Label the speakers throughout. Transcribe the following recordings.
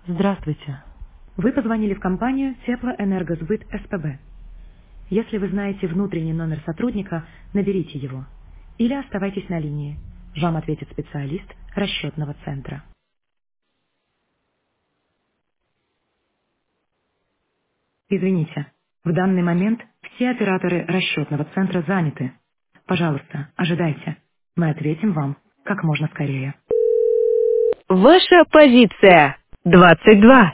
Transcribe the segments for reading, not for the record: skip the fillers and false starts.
Speaker 1: Здравствуйте. Вы позвонили в компанию Теплоэнергосбыт СПБ. Если вы знаете внутренний номер сотрудника, наберите его. Или оставайтесь на линии. Вам ответит специалист расчетного центра. Извините, в данный момент все операторы расчетного центра заняты. Пожалуйста, ожидайте. Мы ответим вам как можно скорее. Ваша позиция 22.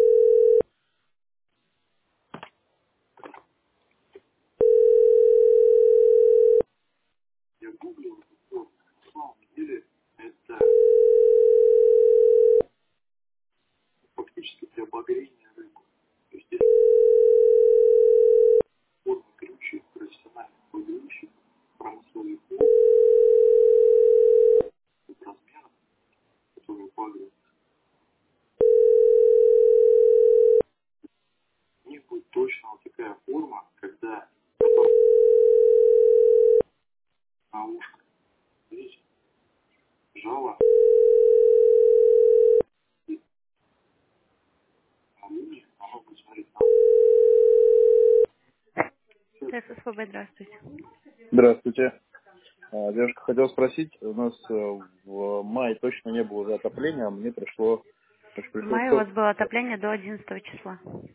Speaker 1: ТССПБ, здравствуйте.
Speaker 2: Здравствуйте. Девушка, хотел спросить, у нас в мае точно не было уже отопления, а мне
Speaker 1: В
Speaker 2: пришло
Speaker 1: мае у вас
Speaker 2: счет.
Speaker 1: было отопление до 11 числа.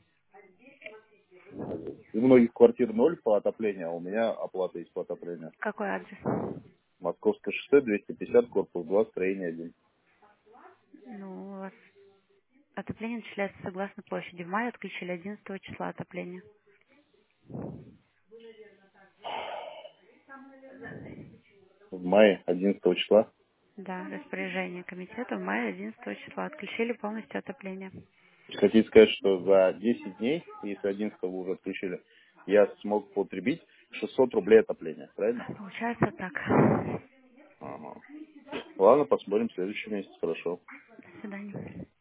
Speaker 2: У многих квартир ноль по отоплению, а у меня оплата есть по отоплению.
Speaker 1: Какой адрес?
Speaker 2: Московское шоссе, 250, корпус 2, строение 1.
Speaker 1: Ну, у вас отопление начисляется согласно площади. В мае отключили 11 числа отопление.
Speaker 2: В мае 11 числа.
Speaker 1: Да, распоряжение комитета в мае 11 числа отключили полностью отопление.
Speaker 2: Хотите сказать, что за 10 дней, если 11 вы уже отключили, я смог потребить 600 рублей отопления, правильно?
Speaker 1: Получается так.
Speaker 2: Ага. Ладно, посмотрим в следующем месяце, хорошо.
Speaker 1: До свидания.